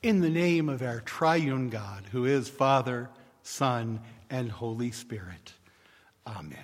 In the name of our triune God, who is Father, Son, and Holy Spirit. Amen.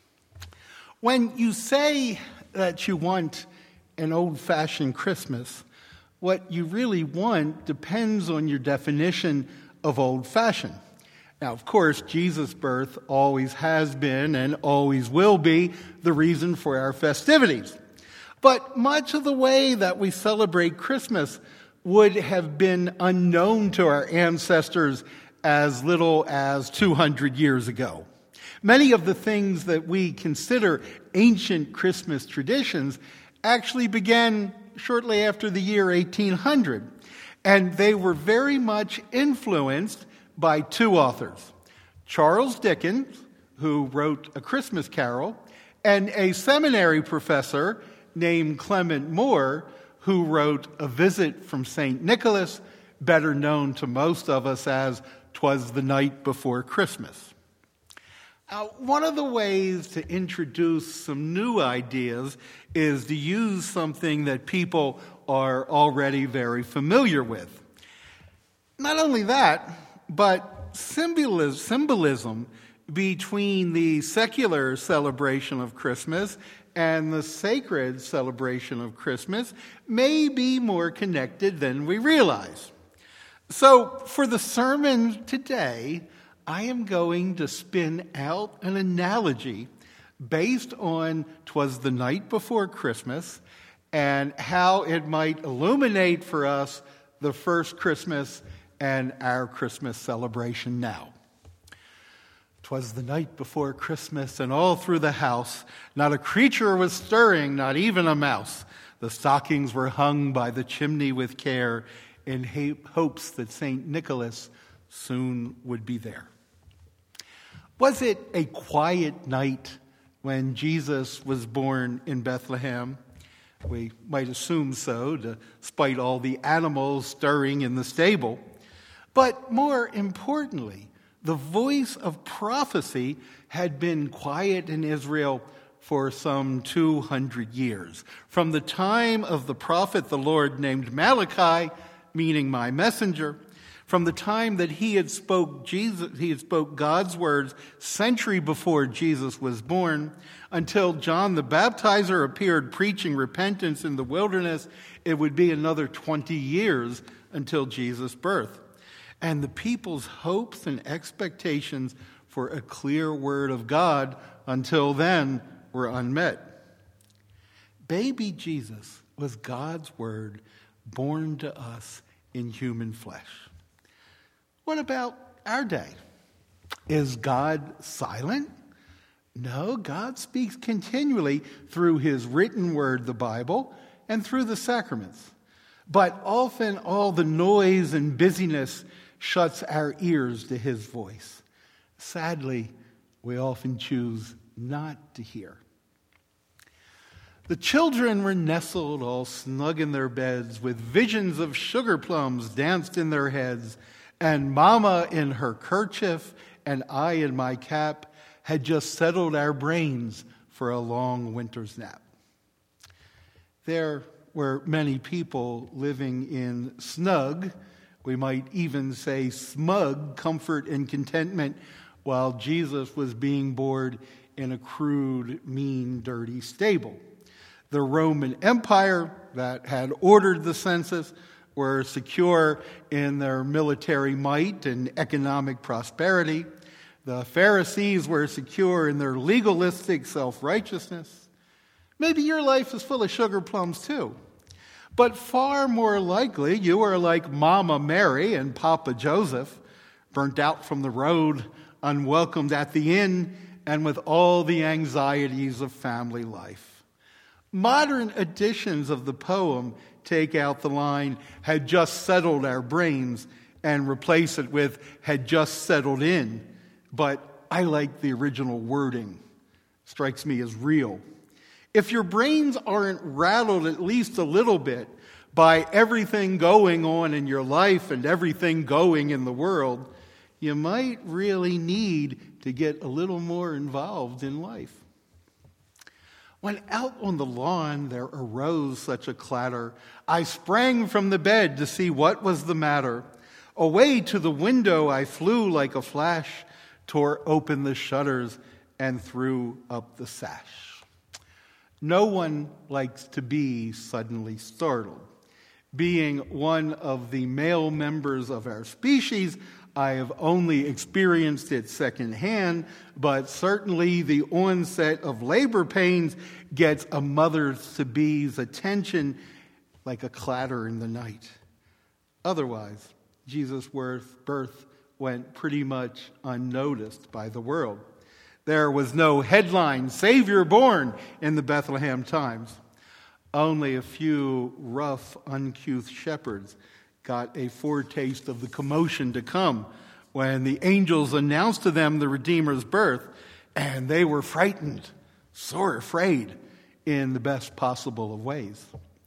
When you say that you want an old-fashioned Christmas, what you really want depends on your definition of old-fashioned. Now, of course, Jesus' birth always has been and always will be the reason for our festivities. But much of the way that we celebrate Christmas would have been unknown to our ancestors as little as 200 years ago. Many of the things that we consider ancient Christmas traditions actually began shortly after the year 1800, and they were very much influenced by two authors, Charles Dickens, who wrote A Christmas Carol, and a seminary professor named Clement Moore, who wrote A Visit from St. Nicholas, better known to most of us as 'Twas the Night Before Christmas. One of the ways to introduce some new ideas is to use something that people are already very familiar with. Not only that, but symbolism between the secular celebration of Christmas and the sacred celebration of Christmas may be more connected than we realize. So, for the sermon today, I am going to spin out an analogy based on 'Twas the Night Before Christmas and how it might illuminate for us the first Christmas and our Christmas celebration now. 'Twas the night before Christmas, and all through the house not a creature was stirring, not even a mouse. The stockings were hung by the chimney with care, in hopes that St. Nicholas soon would be there. Was it a quiet night when Jesus was born in Bethlehem? We might assume so, despite all the animals stirring in the stable. But more importantly, the voice of prophecy had been quiet in Israel for some 200 years. From the time of the prophet the Lord named Malachi, meaning my messenger, from the time that he had spoke God's words century before Jesus was born, until John the Baptizer appeared preaching repentance in the wilderness, it would be another 20 years until Jesus' birth. And the people's hopes and expectations for a clear word of God until then were unmet. Baby Jesus was God's word born to us in human flesh. What about our day? Is God silent? No, God speaks continually through his written word, the Bible, and through the sacraments. But often all the noise and busyness shuts our ears to his voice. Sadly, we often choose not to hear. The children were nestled all snug in their beds, with visions of sugar plums danced in their heads, and Mama in her kerchief and I in my cap had just settled our brains for a long winter's nap. There were many people living in snug, we might even say smug, comfort and contentment, while Jesus was being born in a crude, mean, dirty stable. The Roman Empire that had ordered the census were secure in their military might and economic prosperity. The Pharisees were secure in their legalistic self-righteousness. Maybe your life is full of sugar plums too. But far more likely, you are like Mama Mary and Papa Joseph, burnt out from the road, unwelcomed at the inn, and with all the anxieties of family life. Modern editions of the poem take out the line, had just settled our brains, and replace it with, had just settled in. But I like the original wording. Strikes me as real. If your brains aren't rattled at least a little bit by everything going on in your life and everything going in the world, you might really need to get a little more involved in life. When out on the lawn there arose such a clatter, I sprang from the bed to see what was the matter. Away to the window I flew like a flash, tore open the shutters and threw up the sash. No one likes to be suddenly startled. Being one of the male members of our species, I have only experienced it secondhand, but certainly the onset of labor pains gets a mother-to-be's attention like a clatter in the night. Otherwise, Jesus' birth went pretty much unnoticed by the world. There was no headline, Savior born, in the Bethlehem Times. Only a few rough, uncouth shepherds got a foretaste of the commotion to come when the angels announced to them the Redeemer's birth, and they were frightened, sore afraid, in the best possible of ways.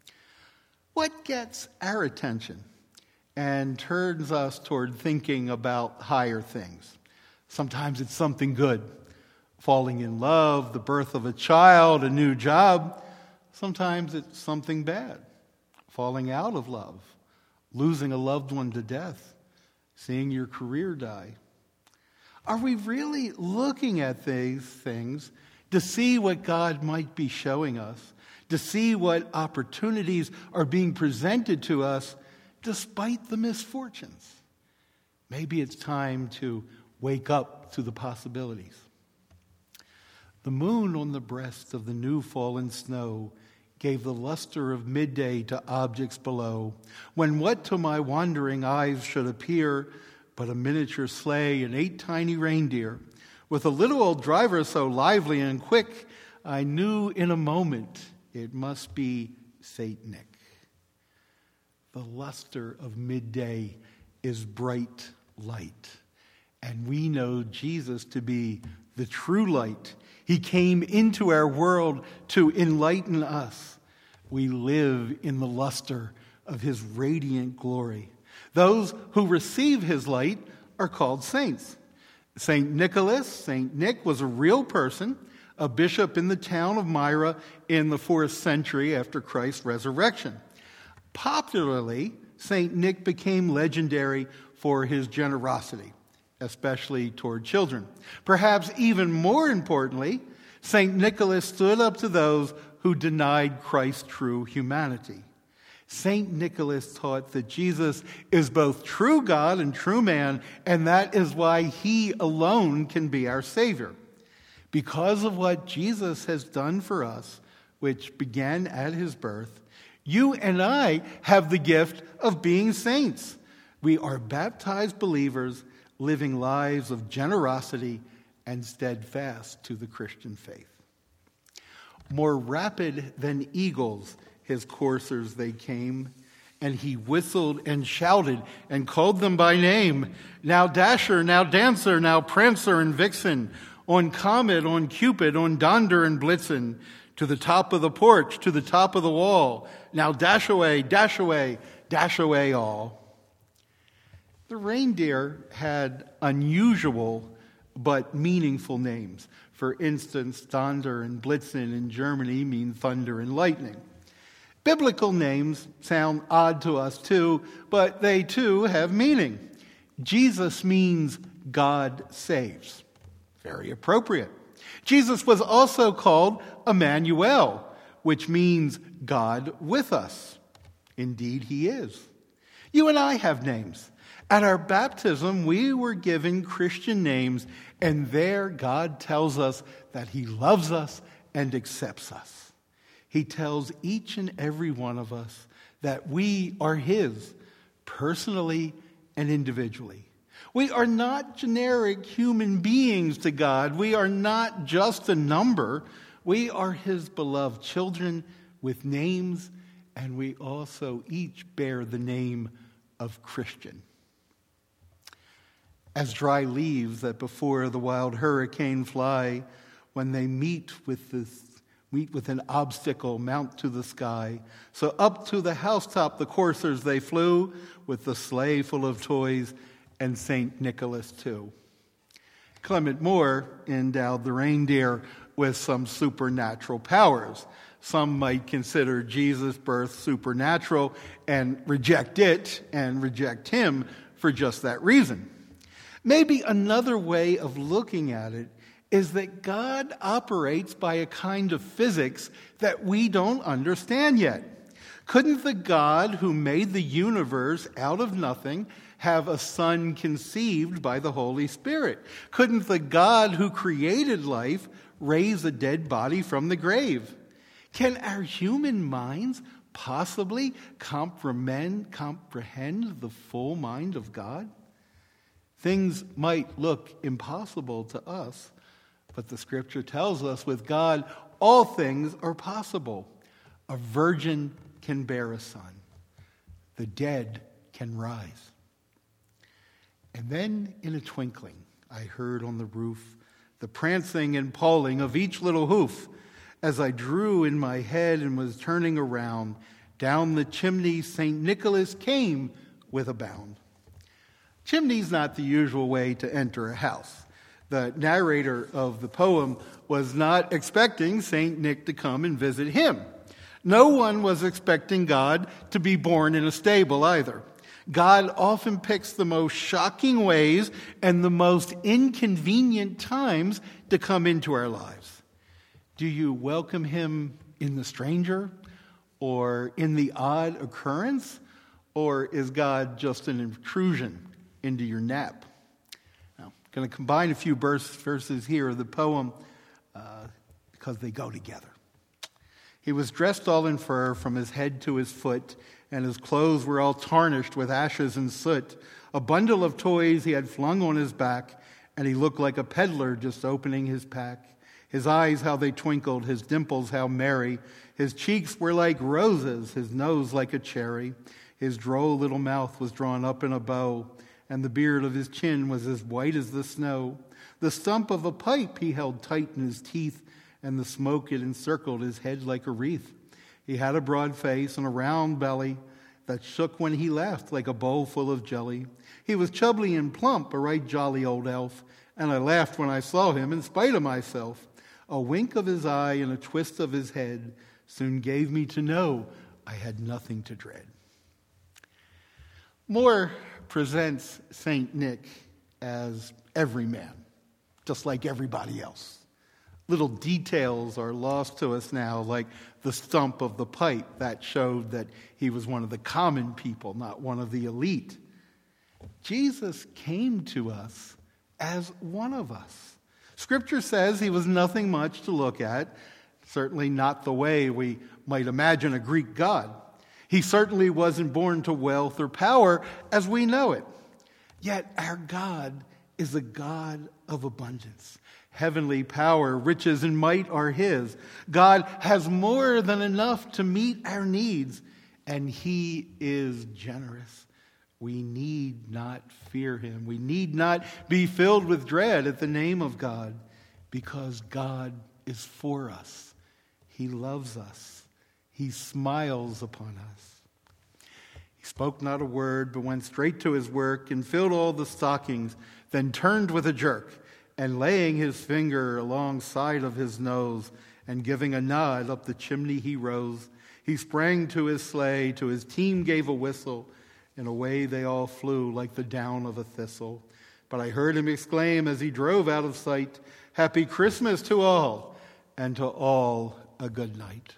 What gets our attention and turns us toward thinking about higher things? Sometimes it's something good, falling in love, the birth of a child, a new job. Sometimes it's something bad, falling out of love, losing a loved one to death, seeing your career die. Are we really looking at these things to see what God might be showing us, to see what opportunities are being presented to us despite the misfortunes? Maybe it's time to wake up to the possibilities. The moon on the breast of the new fallen snow gave the luster of midday to objects below, when what to my wandering eyes should appear but a miniature sleigh and 8 tiny reindeer, with a little old driver so lively and quick, I knew in a moment it must be Saint Nick. The luster of midday is bright light, and we know Jesus to be the true light. He came into our world to enlighten us. We live in the luster of his radiant glory. Those who receive his light are called saints. St. Nicholas, St. Nick, was a real person, a bishop in the town of Myra in the 4th century after Christ's resurrection. Popularly, St. Nick became legendary for his generosity, especially toward children. Perhaps even more importantly, St. Nicholas stood up to those who denied Christ's true humanity. St. Nicholas taught that Jesus is both true God and true man, and that is why he alone can be our Savior. Because of what Jesus has done for us, which began at his birth, you and I have the gift of being saints. We are baptized believers living lives of generosity and steadfast to the Christian faith. More rapid than eagles, his coursers they came, and he whistled and shouted and called them by name. Now Dasher, now Dancer, now Prancer and Vixen, on Comet, on Cupid, on Donder and Blitzen, to the top of the porch, to the top of the wall. Now dash away, dash away, dash away all. The reindeer had unusual but meaningful names. For instance, Donder and Blitzen in Germany mean thunder and lightning. Biblical names sound odd to us too, but they too have meaning. Jesus means God saves. Very appropriate. Jesus was also called Emmanuel, which means God with us. Indeed, he is. You and I have names. At our baptism, we were given Christian names, and there God tells us that he loves us and accepts us. He tells each and every one of us that we are his, personally and individually. We are not generic human beings to God. We are not just a number. We are his beloved children with names, and we also each bear the name of Christian. As dry leaves that before the wild hurricane fly, when they meet with an obstacle, mount to the sky. So up to the housetop the coursers they flew, with the sleigh full of toys, and St. Nicholas too. Clement Moore endowed the reindeer with some supernatural powers. Some might consider Jesus' birth supernatural and reject it and reject him for just that reason. Maybe another way of looking at it is that God operates by a kind of physics that we don't understand yet. Couldn't the God who made the universe out of nothing have a son conceived by the Holy Spirit? Couldn't the God who created life raise a dead body from the grave? Can our human minds possibly comprehend the full mind of God? Things might look impossible to us, but the scripture tells us with God, all things are possible. A virgin can bear a son. The dead can rise. And then in a twinkling, I heard on the roof the prancing and pawing of each little hoof. As I drew in my head and was turning around, down the chimney St. Nicholas came with a bound. Chimney's not the usual way to enter a house. The narrator of the poem was not expecting St. Nick to come and visit him. No one was expecting God to be born in a stable either. God often picks the most shocking ways and the most inconvenient times to come into our lives. Do you welcome him in the stranger or in the odd occurrence? Or is God just an intrusion into your nap? Now, I'm going to combine a few verses here of the poem because they go together. He was dressed all in fur from his head to his foot, and his clothes were all tarnished with ashes and soot. A bundle of toys he had flung on his back, and he looked like a peddler just opening his pack. His eyes, how they twinkled, his dimples, how merry. His cheeks were like roses, his nose like a cherry. His droll little mouth was drawn up in a bow, and the beard of his chin was as white as the snow. The stump of a pipe he held tight in his teeth, and the smoke it encircled his head like a wreath. He had a broad face and a round belly that shook when he laughed like a bowl full of jelly. He was chubbly and plump, a right jolly old elf, and I laughed when I saw him in spite of myself. A wink of his eye and a twist of his head soon gave me to know I had nothing to dread. Moore presents St. Nick as every man, just like everybody else. Little details are lost to us now, like the stump of the pipe that showed that he was one of the common people, not one of the elite. Jesus came to us as one of us. Scripture says he was nothing much to look at, certainly not the way we might imagine a Greek god. He certainly wasn't born to wealth or power as we know it. Yet our God is a God of abundance. Heavenly power, riches, and might are his. God has more than enough to meet our needs, and he is generous. We need not fear him. We need not be filled with dread at the name of God, because God is for us. He loves us. He smiles upon us. He spoke not a word, but went straight to his work and filled all the stockings, then turned with a jerk, and laying his finger alongside of his nose and giving a nod up the chimney he rose. He sprang to his sleigh, to his team gave a whistle, and away they all flew like the down of a thistle. But I heard him exclaim as he drove out of sight, "Happy Christmas to all, and to all a good night."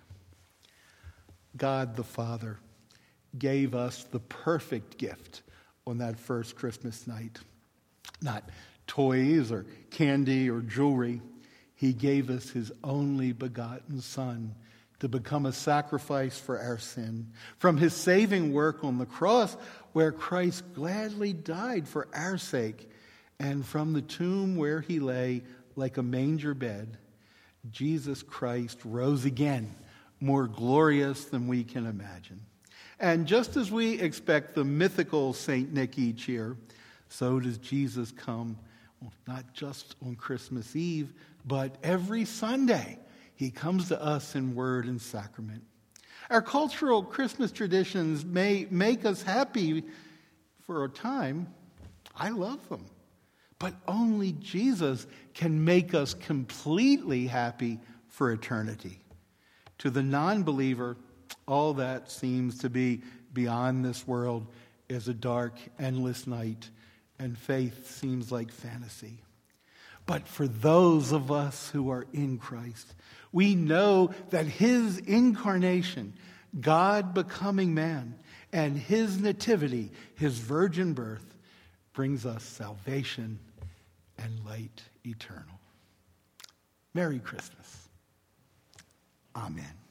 God the Father gave us the perfect gift on that first Christmas night. Not toys or candy or jewelry. He gave us his only begotten Son to become a sacrifice for our sin. From his saving work on the cross, where Christ gladly died for our sake, and from the tomb where he lay like a manger bed, Jesus Christ rose again, more glorious than we can imagine. And just as we expect the mythical St. Nick each year, so does Jesus come, not just on Christmas Eve, but every Sunday. He comes to us in word and sacrament. Our cultural Christmas traditions may make us happy for a time. I love them. But only Jesus can make us completely happy for eternity. To the non-believer, all that seems to be beyond this world is a dark, endless night, and faith seems like fantasy. But for those of us who are in Christ, we know that his incarnation, God becoming man, and his nativity, his virgin birth, brings us salvation and light eternal. Merry Christmas. Amen.